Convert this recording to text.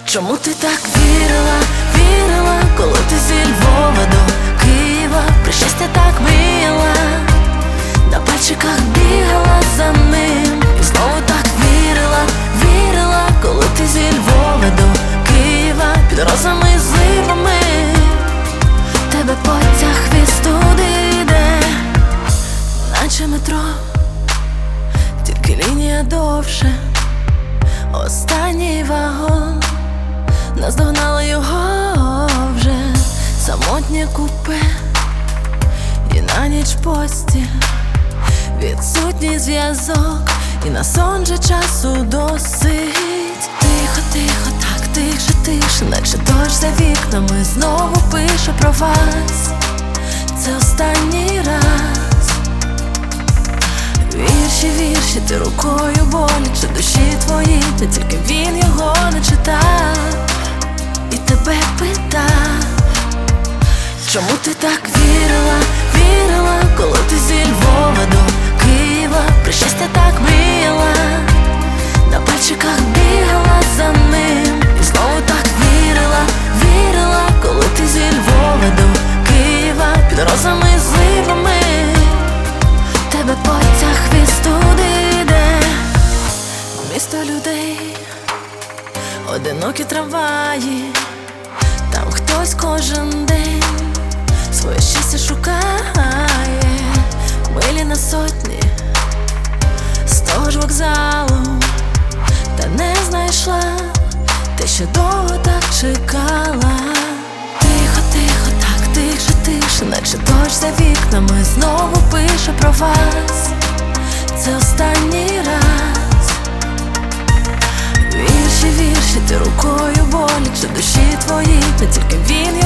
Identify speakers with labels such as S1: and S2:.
S1: Чому ти так вірила, вірила, коли ти зі Львова до Києва, про щастя так мила, на пальчиках бігала за ним, і знову так вірила, вірила, коли ти зі Львова до Києва, під розами і зливами, тебе потяг віз туди йде, наче метро, тільки лінія довше. Останній вагон, наздогнало його вже самотнє купе, і на ніч постіль, відсутній зв'язок, і на сон же часу досить. Тихо, тихо, так тише, тише, наче дощ за вікнами знову пише про вас. Це останній раз. Вірші, вірші, ти рукою болячи душі твої, та тільки він його не читав і тебе питав. Чому ти так вірила, вірила, коли ти зі Львова до Києва, про щастя так мила, на пальчиках бігала за ним, і знову так вірила, вірила, коли ти зі Львова до Києва, під розами і зливами, тебе потяг віз туди йде. Місто людей, одинокі трамваї, там хтось кожен день своє щастя шукає. Милі на сотні з того ж вокзалу, та не знайшла те, що довго так чекала. Тихо, тихо, так тише, тише, наче дощ за вікнами знову пише про вас. Це останній раз. Вірші, вірші, ти рукою болячи душі твої, та тільки він